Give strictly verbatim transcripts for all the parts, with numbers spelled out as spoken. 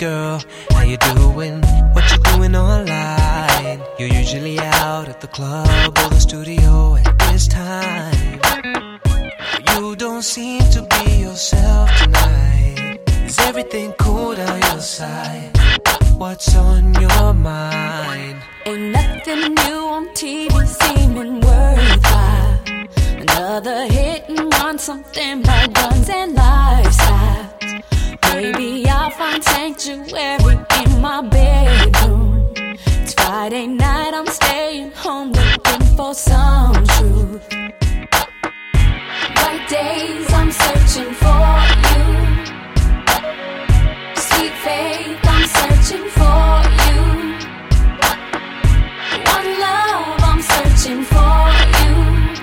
girl, how you doing? What you doing online? You're usually out at the club or the studio at this time. You don't seem to be yourself tonight. Is everything cool down your side? What's on your mind? Ain't nothing new on T V seeming worthwhile. Another hit and run, something about guns and lifestyles. Maybe I'll find sanctuary in my bedroom. It's Friday night, I'm staying home looking for some truth. Right days, I'm searching for you. Sweet faith, I'm searching for you. One love, I'm searching for you.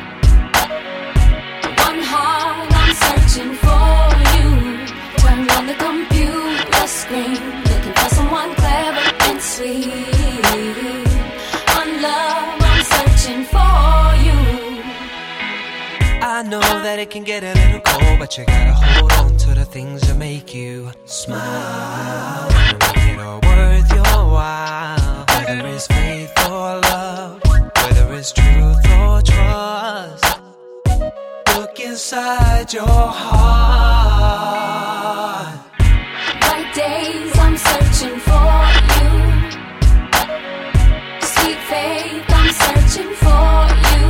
One heart, I'm searching for you. Turn on the computer screen, looking for someone clever and sweet. One love, I'm searching for you. I know that it can get a little cold, but you gotta hold on to the things that make you smile. Make it all worth your while. Whether it's faith or love, whether it's truth or trust, look inside your heart. Right days, I'm searching for you. Sweet faith, I'm searching for you.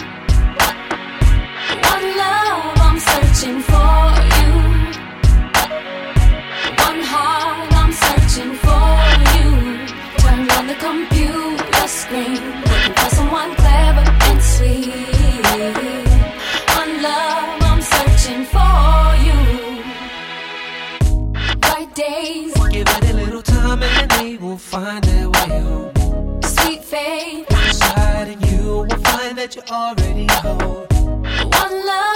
One love, I'm searching for you. One heart, I'm searching for you. Turn on the computer screen, looking for someone clever and sweet. One love, I'm searching for you. Right days, give it a little time and they will find their way home. sweet faith, Inside and you will find that you already know. one love.